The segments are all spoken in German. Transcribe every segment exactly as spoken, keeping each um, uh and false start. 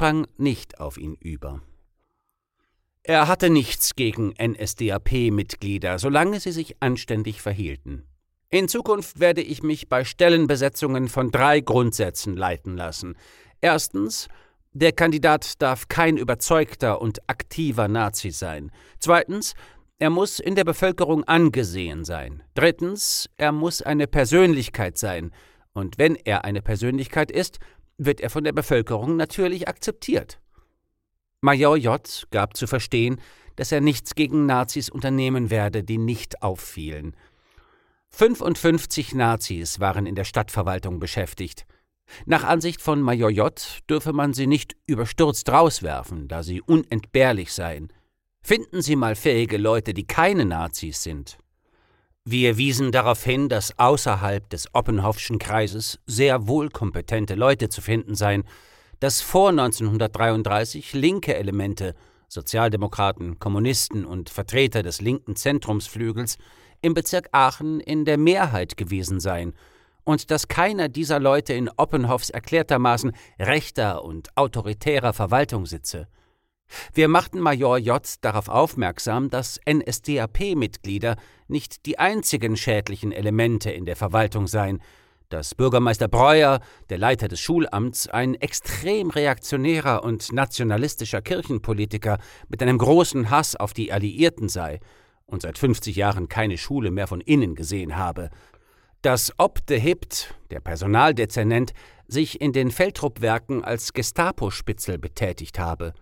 sprang nicht auf ihn über. Er hatte nichts gegen N S D A P-Mitglieder, solange sie sich anständig verhielten. In Zukunft werde ich mich bei Stellenbesetzungen von drei Grundsätzen leiten lassen. Erstens, der Kandidat darf kein überzeugter und aktiver Nazi sein. Zweitens, er muss in der Bevölkerung angesehen sein. Drittens, er muss eine Persönlichkeit sein. Und wenn er eine Persönlichkeit ist, wird er von der Bevölkerung natürlich akzeptiert. Major J. gab zu verstehen, dass er nichts gegen Nazis unternehmen werde, die nicht auffielen. fünfundfünfzig Nazis waren in der Stadtverwaltung beschäftigt. Nach Ansicht von Major J. dürfe man sie nicht überstürzt rauswerfen, da sie unentbehrlich seien. Finden Sie mal fähige Leute, die keine Nazis sind. Wir wiesen darauf hin, dass außerhalb des Oppenhoffschen Kreises sehr wohl kompetente Leute zu finden seien, dass vor neunzehnhundertdreiunddreißig linke Elemente, Sozialdemokraten, Kommunisten und Vertreter des linken Zentrumsflügels im Bezirk Aachen in der Mehrheit gewesen seien und dass keiner dieser Leute in Oppenhoffs erklärtermaßen rechter und autoritärer Verwaltung sitze. Wir machten Major J. darauf aufmerksam, dass N S D A P-Mitglieder nicht die einzigen schädlichen Elemente in der Verwaltung seien, dass Bürgermeister Breuer, der Leiter des Schulamts, ein extrem reaktionärer und nationalistischer Kirchenpolitiker mit einem großen Hass auf die Alliierten sei und seit fünfzig Jahren keine Schule mehr von innen gesehen habe, dass Ob de Hipt, der Personaldezernent, sich in den Feldtruppwerken als Gestapo-Spitzel betätigt habe.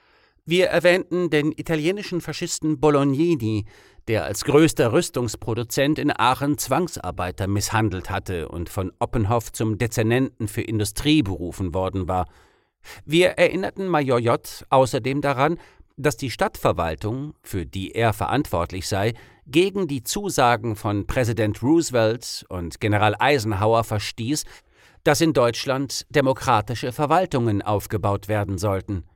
Wir erwähnten den italienischen Faschisten Bolognini, der als größter Rüstungsproduzent in Aachen Zwangsarbeiter misshandelt hatte und von Oppenhoff zum Dezernenten für Industrie berufen worden war. Wir erinnerten Major J. außerdem daran, dass die Stadtverwaltung, für die er verantwortlich sei, gegen die Zusagen von Präsident Roosevelt und General Eisenhower verstieß, dass in Deutschland demokratische Verwaltungen aufgebaut werden sollten.